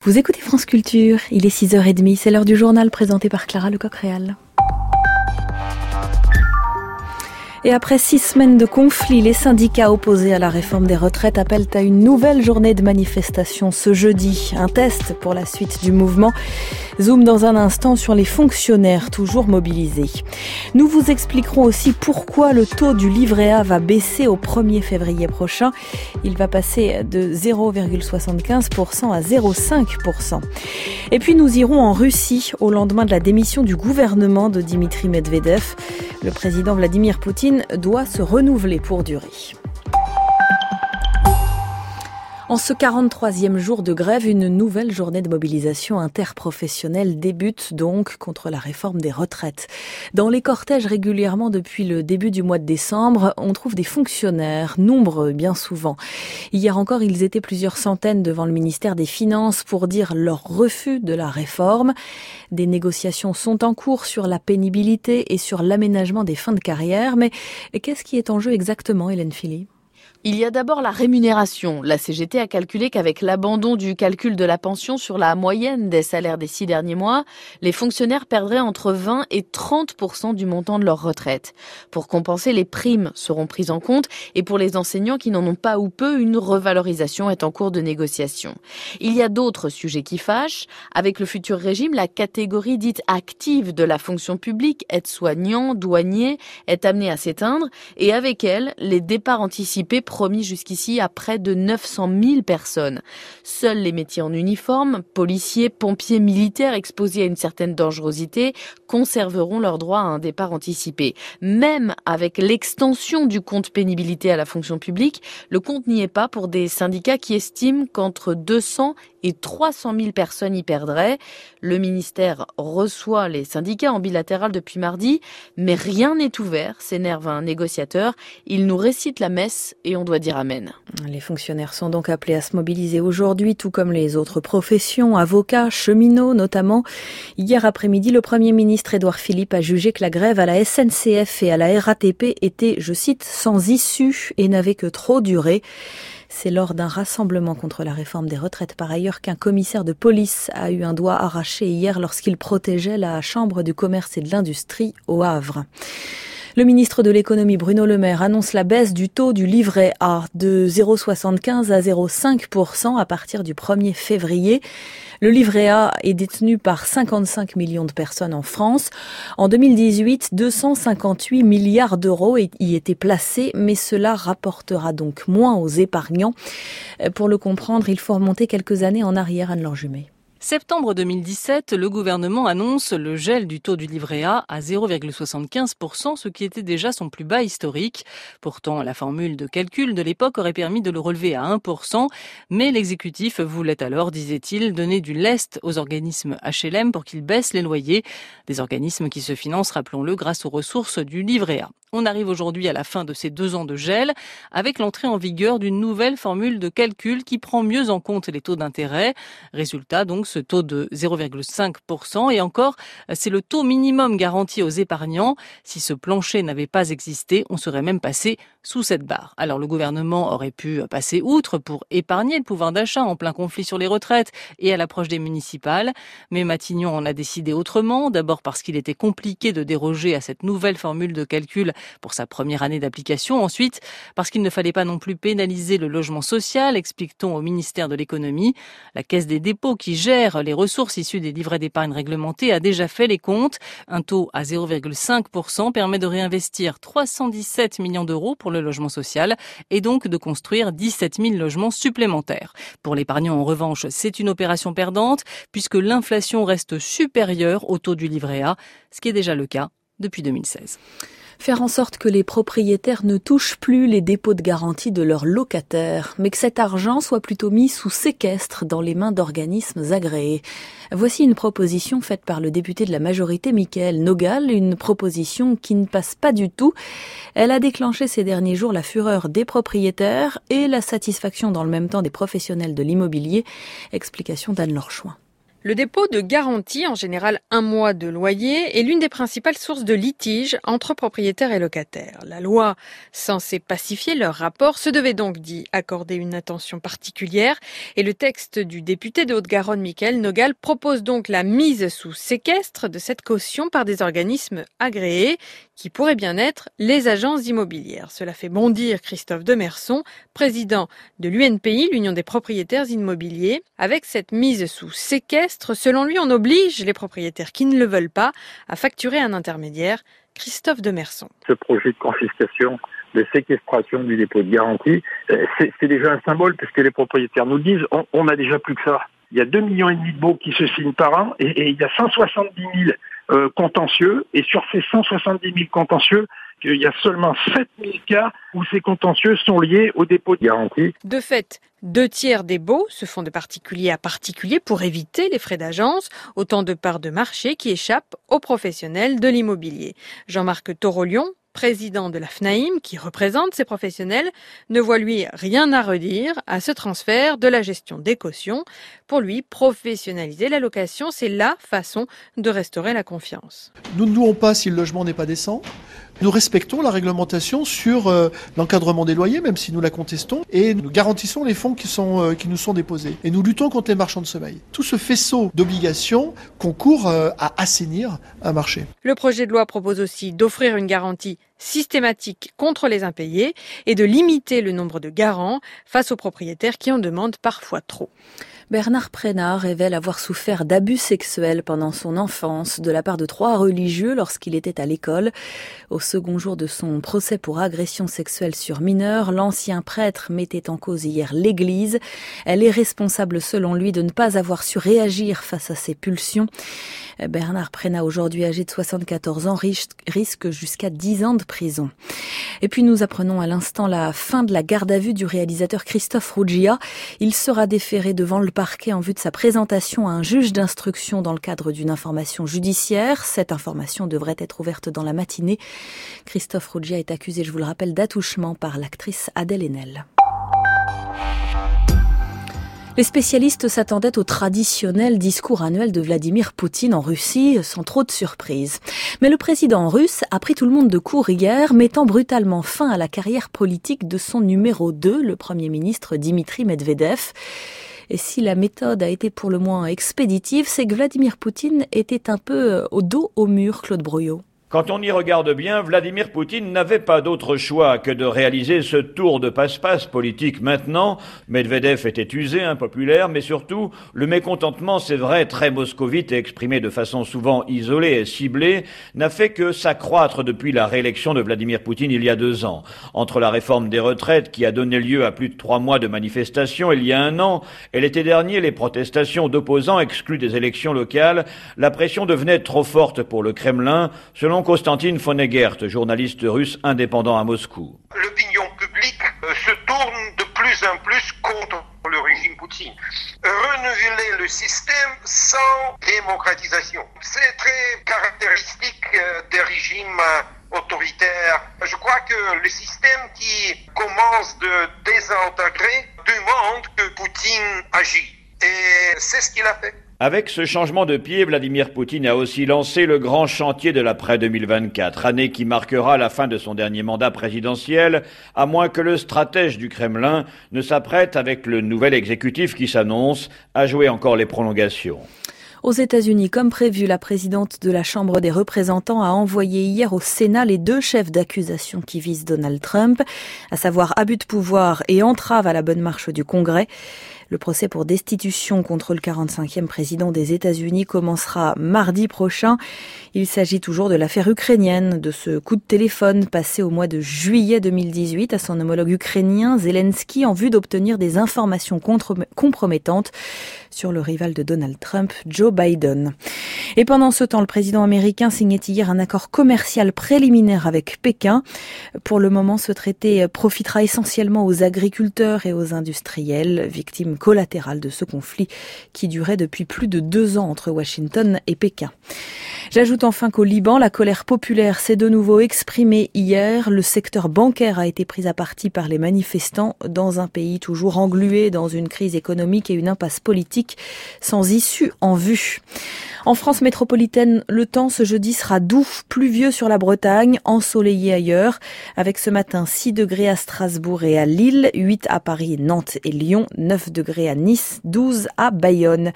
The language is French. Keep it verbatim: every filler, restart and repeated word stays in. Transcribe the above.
Vous écoutez France Culture, il est six heures trente, c'est l'heure du journal présenté par Clara Lecoq-Réal. Et après six semaines de conflit, les syndicats opposés à la réforme des retraites appellent à une nouvelle journée de manifestation ce jeudi. Un test pour la suite du mouvement. Zoom dans un instant sur les fonctionnaires toujours mobilisés. Nous vous expliquerons aussi pourquoi le taux du livret A va baisser au premier février prochain. Il va passer de zéro virgule soixante-quinze pour cent à zéro virgule cinq pour cent. Et puis nous irons en Russie au lendemain de la démission du gouvernement de Dimitri Medvedev. Le président Vladimir Poutine doit se renouveler pour durer. En ce quarante-troisième jour de grève, une nouvelle journée de mobilisation interprofessionnelle débute donc contre la réforme des retraites. Dans les cortèges régulièrement depuis le début du mois de décembre, on trouve des fonctionnaires, nombreux bien souvent. Hier encore, ils étaient plusieurs centaines devant le ministère des Finances pour dire leur refus de la réforme. Des négociations sont en cours sur la pénibilité et sur l'aménagement des fins de carrière. Mais qu'est-ce qui est en jeu exactement, Hélène Philly ? Il y a d'abord la rémunération. La C G T a calculé qu'avec l'abandon du calcul de la pension sur la moyenne des salaires des six derniers mois, les fonctionnaires perdraient entre vingt et trente pour cent du montant de leur retraite. Pour compenser, les primes seront prises en compte et pour les enseignants qui n'en ont pas ou peu, une revalorisation est en cours de négociation. Il y a d'autres sujets qui fâchent. Avec le futur régime, la catégorie dite active de la fonction publique, aide-soignant, douanier, est amenée à s'éteindre et avec elle, les départs anticipés promis jusqu'ici à près de neuf cent mille personnes. Seuls les métiers en uniforme, policiers, pompiers, militaires exposés à une certaine dangerosité, conserveront leur droit à un départ anticipé. Même avec l'extension du compte pénibilité à la fonction publique, le compte n'y est pas pour des syndicats qui estiment qu'entre deux cents et trois cent mille personnes y perdraient. Le ministère reçoit les syndicats en bilatéral depuis mardi, mais rien n'est ouvert, s'énerve un négociateur. Il nous récite la messe et on doit dire amen. Les fonctionnaires sont donc appelés à se mobiliser aujourd'hui, tout comme les autres professions, avocats, cheminots notamment. Hier après-midi, le Premier ministre Édouard Philippe a jugé que la grève à la S N C F et à la R A T P était, je cite, sans issue et n'avait que trop duré. C'est lors d'un rassemblement contre la réforme des retraites, par ailleurs, qu'un commissaire de police a eu un doigt arraché hier lorsqu'il protégeait la Chambre du commerce et de l'industrie au Havre. Le ministre de l'économie Bruno Le Maire annonce la baisse du taux du livret A de zéro virgule soixante-quinze à zéro virgule cinq pour cent à partir du premier février. Le livret A est détenu par cinquante-cinq millions de personnes en France. En deux mille dix-huit, deux cent cinquante-huit milliards d'euros y étaient placés, mais cela rapportera donc moins aux épargnants. Pour le comprendre, il faut remonter quelques années en arrière, Anne-Laure Jumet. Septembre deux mille dix-sept, le gouvernement annonce le gel du taux du livret A à zéro virgule soixante-quinze pour cent, ce qui était déjà son plus bas historique. Pourtant, la formule de calcul de l'époque aurait permis de le relever à un pour cent, mais l'exécutif voulait alors, disait-il, donner du lest aux organismes H L M pour qu'ils baissent les loyers, des organismes qui se financent, rappelons-le, grâce aux ressources du livret A. On arrive aujourd'hui à la fin de ces deux ans de gel, avec l'entrée en vigueur d'une nouvelle formule de calcul qui prend mieux en compte les taux d'intérêt. Résultat, donc, ce taux de zéro virgule cinq pour cent. Et encore, c'est le taux minimum garanti aux épargnants. Si ce plancher n'avait pas existé, on serait même passé sous cette barre. Alors, le gouvernement aurait pu passer outre pour épargner le pouvoir d'achat en plein conflit sur les retraites et à l'approche des municipales. Mais Matignon en a décidé autrement. D'abord parce qu'il était compliqué de déroger à cette nouvelle formule de calcul pour sa première année d'application. Ensuite, parce qu'il ne fallait pas non plus pénaliser le logement social, explique-t-on au ministère de l'économie. La Caisse des dépôts qui gère les ressources issues des livrets d'épargne réglementés a déjà fait les comptes. Un taux à zéro virgule cinq pour cent permet de réinvestir trois cent dix-sept millions d'euros pour le logement social et donc de construire dix-sept mille logements supplémentaires. Pour l'épargnant, en revanche, c'est une opération perdante puisque l'inflation reste supérieure au taux du livret A, ce qui est déjà le cas depuis deux mille seize. Faire en sorte que les propriétaires ne touchent plus les dépôts de garantie de leurs locataires, mais que cet argent soit plutôt mis sous séquestre dans les mains d'organismes agréés. Voici une proposition faite par le député de la majorité, Mickaël Nogal, une proposition qui ne passe pas du tout. Elle a déclenché ces derniers jours la fureur des propriétaires et la satisfaction dans le même temps des professionnels de l'immobilier. Explication d'Anne-Laure Chouin. Le dépôt de garantie, en général un mois de loyer, est l'une des principales sources de litiges entre propriétaires et locataires. La loi, censée pacifier leur rapport, se devait donc d'y accorder une attention particulière. Et le texte du député de Haute-Garonne, Mickaël Nogal, propose donc la mise sous séquestre de cette caution par des organismes agréés, qui pourraient bien être les agences immobilières. Cela fait bondir Christophe Demerson, président de l'U N P I, l'Union des propriétaires immobiliers. Avec cette mise sous séquestre, selon lui, on oblige les propriétaires qui ne le veulent pas à facturer un intermédiaire. Christophe Demerson. Ce projet de confiscation, de séquestration du dépôt de garantie, c'est, c'est déjà un symbole puisque les propriétaires nous disent on, on a déjà plus que ça. Il y a deux millions et demi de baux qui se signent par an et, et il y a cent soixante-dix mille euh, contentieux et sur ces cent soixante-dix mille contentieux, il y a seulement sept mille cas où ces contentieux sont liés au dépôt de garantie. De fait, deux tiers des baux se font de particulier à particulier pour éviter les frais d'agence, autant de parts de marché qui échappent aux professionnels de l'immobilier. Jean-Marc Torolion, président de la F N A I M, qui représente ces professionnels, ne voit lui rien à redire à ce transfert de la gestion des cautions. Pour lui, professionnaliser la location, c'est la façon de restaurer la confiance. Nous ne louons pas si le logement n'est pas décent. Nous respectons la réglementation sur euh, l'encadrement des loyers, même si nous la contestons, et nous garantissons les fonds qui, sont, euh, qui nous sont déposés. Et nous luttons contre les marchands de sommeil. Tout ce faisceau d'obligations concourt euh, à assainir un marché. Le projet de loi propose aussi d'offrir une garantie systématique contre les impayés et de limiter le nombre de garants face aux propriétaires qui en demandent parfois trop. Bernard Prénat révèle avoir souffert d'abus sexuels pendant son enfance de la part de trois religieux lorsqu'il était à l'école. Au second jour de son procès pour agression sexuelle sur mineur, l'ancien prêtre mettait en cause hier l'Église. Elle est responsable selon lui de ne pas avoir su réagir face à ses pulsions. Bernard Prénat, aujourd'hui âgé de soixante-quatorze ans, risque jusqu'à dix ans de prison. Et puis nous apprenons à l'instant la fin de la garde à vue du réalisateur Christophe Ruggia. Il sera déféré devant le parquet en vue de sa présentation à un juge d'instruction dans le cadre d'une information judiciaire. Cette information devrait être ouverte dans la matinée. Christophe Ruggia est accusé, je vous le rappelle, d'attouchement par l'actrice Adèle Haenel. Les spécialistes s'attendaient au traditionnel discours annuel de Vladimir Poutine en Russie, sans trop de surprise. Mais le président russe a pris tout le monde de court hier, mettant brutalement fin à la carrière politique de son numéro deux, le Premier ministre Dimitri Medvedev. Et si la méthode a été pour le moins expéditive, c'est que Vladimir Poutine était un peu au dos au mur, Claude Brouillot. Quand on y regarde bien, Vladimir Poutine n'avait pas d'autre choix que de réaliser ce tour de passe-passe politique maintenant. Medvedev était usé, impopulaire, mais surtout, le mécontentement, c'est vrai, très moscovite et exprimé de façon souvent isolée et ciblée, n'a fait que s'accroître depuis la réélection de Vladimir Poutine il y a deux ans. Entre la réforme des retraites qui a donné lieu à plus de trois mois de manifestations il y a un an et l'été dernier, les protestations d'opposants exclus des élections locales, la pression devenait trop forte pour le Kremlin, selon Konstantin Fonegert, journaliste russe indépendant à Moscou. L'opinion publique se tourne de plus en plus contre le régime Poutine. Renouveler le système sans démocratisation, c'est très caractéristique des régimes autoritaires. Je crois que le système qui commence de désintégrer demande que Poutine agisse. Et c'est ce qu'il a fait. Avec ce changement de pied, Vladimir Poutine a aussi lancé le grand chantier de l'après deux mille vingt-quatre, année qui marquera la fin de son dernier mandat présidentiel, à moins que le stratège du Kremlin ne s'apprête, avec le nouvel exécutif qui s'annonce, à jouer encore les prolongations. Aux États-Unis, comme prévu, la présidente de la Chambre des représentants a envoyé hier au Sénat les deux chefs d'accusation qui visent Donald Trump, à savoir abus de pouvoir et entrave à la bonne marche du Congrès. Le procès pour destitution contre le quarante-cinquième président des États-Unis commencera mardi prochain. Il s'agit toujours de l'affaire ukrainienne, de ce coup de téléphone passé au mois de juillet deux mille dix-huit à son homologue ukrainien Zelensky en vue d'obtenir des informations compromettantes sur le rival de Donald Trump, Joe Biden. Et pendant ce temps, le président américain signait hier un accord commercial préliminaire avec Pékin. Pour le moment, ce traité profitera essentiellement aux agriculteurs et aux industriels, victimes collatérales de ce conflit qui durait depuis plus de deux ans entre Washington et Pékin. J'ajoute enfin qu'au Liban, la colère populaire s'est de nouveau exprimée hier. Le secteur bancaire a été pris à partie par les manifestants dans un pays toujours englué dans une crise économique et une impasse politique sans issue en vue. En France métropolitaine, le temps ce jeudi sera doux, pluvieux sur la Bretagne, ensoleillé ailleurs, avec ce matin six degrés à Strasbourg et à Lille, huit à Paris, Nantes et Lyon, neuf degrés à Nice, douze à Bayonne.